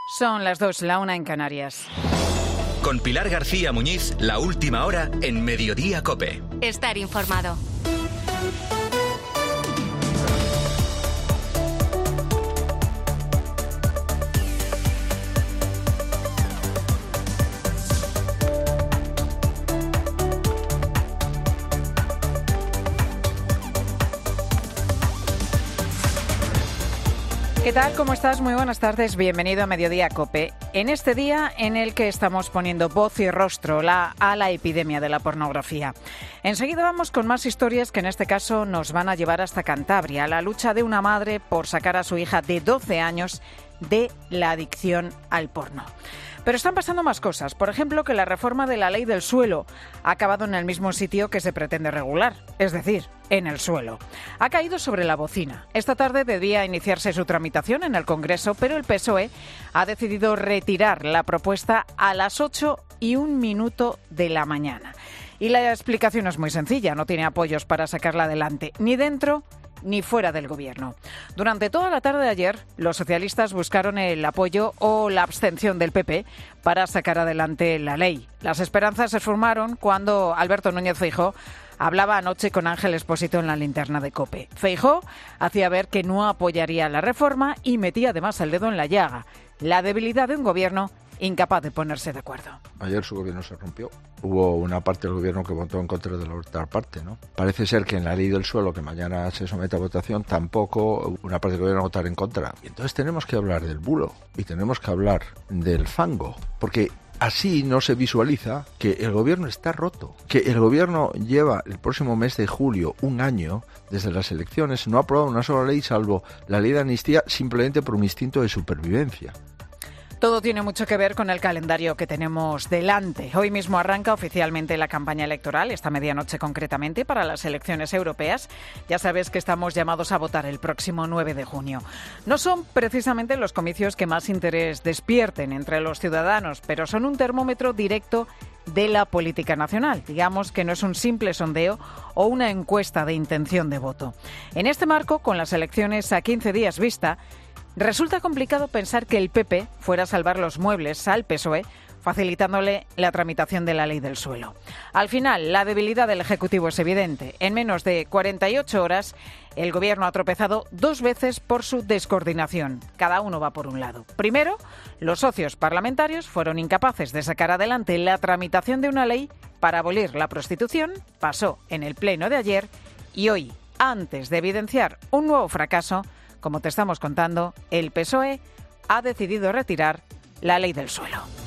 Son las 2, la 1 en Canarias. Con Pilar García Muñiz, la última hora en Mediodía COPE. Estar informado. ¿Qué tal? ¿Cómo estás? Muy buenas tardes. Bienvenido a Mediodía COPE. En este día en el que estamos poniendo voz y rostro a la epidemia de la pornografía. Enseguida vamos con más historias que en este caso nos van a llevar hasta Cantabria. La lucha de una madre por sacar a su hija de 12 años de la adicción al porno. Pero están pasando más cosas. Por ejemplo, que la reforma de la ley del suelo ha acabado en el mismo sitio que se pretende regular, es decir, en el suelo. Ha caído sobre la bocina. Esta tarde debía iniciarse su tramitación en el Congreso, pero el PSOE ha decidido retirar la propuesta a las 8:01 de la mañana. Y la explicación es muy sencilla, no tiene apoyos para sacarla adelante, ni dentro ni fuera del Gobierno. Durante toda la tarde de ayer, los socialistas buscaron el apoyo o la abstención del PP para sacar adelante la ley. Las esperanzas se esfumaron cuando Alberto Núñez Feijóo hablaba anoche con Ángel Expósito en la linterna de COPE. Feijóo hacía ver que no apoyaría la reforma y metía además el dedo en la llaga. La debilidad de un Gobierno incapaz de ponerse de acuerdo. Ayer su gobierno se rompió. Hubo una parte del gobierno que votó en contra de la otra parte, ¿no? Parece ser que en la ley del suelo, que mañana se somete a votación, tampoco una parte del gobierno va a votar en contra. Y entonces tenemos que hablar del bulo y tenemos que hablar del fango, porque así no se visualiza que el gobierno está roto, que el gobierno lleva el próximo mes de julio un año desde las elecciones, no ha aprobado una sola ley salvo la ley de amnistía simplemente por un instinto de supervivencia. Todo tiene mucho que ver con el calendario que tenemos delante. Hoy mismo arranca oficialmente la campaña electoral, esta medianoche concretamente, para las elecciones europeas. Ya sabes que estamos llamados a votar el próximo 9 de junio. No son precisamente los comicios que más interés despierten entre los ciudadanos, pero son un termómetro directo de la política nacional. Digamos que no es un simple sondeo o una encuesta de intención de voto. En este marco, con las elecciones a 15 días vista, resulta complicado pensar que el PP fuera a salvar los muebles al PSOE, facilitándole la tramitación de la ley del suelo. Al final, la debilidad del Ejecutivo es evidente. En menos de 48 horas, el Gobierno ha tropezado 2 veces por su descoordinación. Cada uno va por un lado. Primero, los socios parlamentarios fueron incapaces de sacar adelante la tramitación de una ley para abolir la prostitución. Pasó en el pleno de ayer y hoy, antes de evidenciar un nuevo fracaso, como te estamos contando, el PSOE ha decidido retirar la ley del suelo.